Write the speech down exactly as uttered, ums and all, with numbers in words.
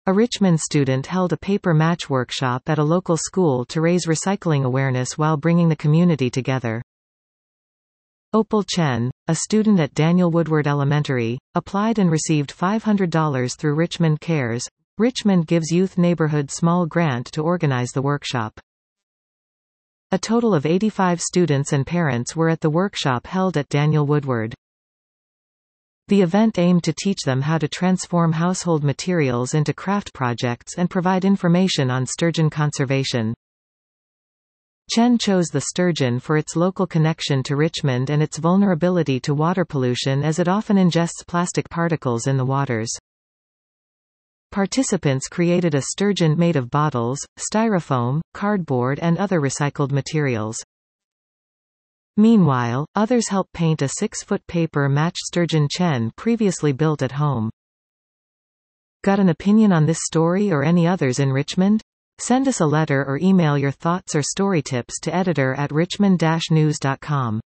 A Richmond student held a paper match workshop at a local school to raise recycling awareness while bringing the community together. Opal Chen, a student at Daniel Woodward Elementary, applied and received five hundred dollars through Richmond Cares. Richmond gives Youth Neighborhood small grant to organize the workshop. A total of eighty-five students and parents were at the workshop held at Daniel Woodward. The event aimed to teach them how to transform household materials into craft projects and provide information on sturgeon conservation. Chen chose the sturgeon for its local connection to Richmond and its vulnerability to water pollution, as it often ingests plastic particles in the waters. Participants created a sturgeon made of bottles, styrofoam, cardboard and other recycled materials. Meanwhile, others helped paint a six-foot paper match sturgeon Chen previously built at home. Got an opinion on this story or any others in Richmond? Send us a letter or email your thoughts or story tips to editor at richmond dash news dot com.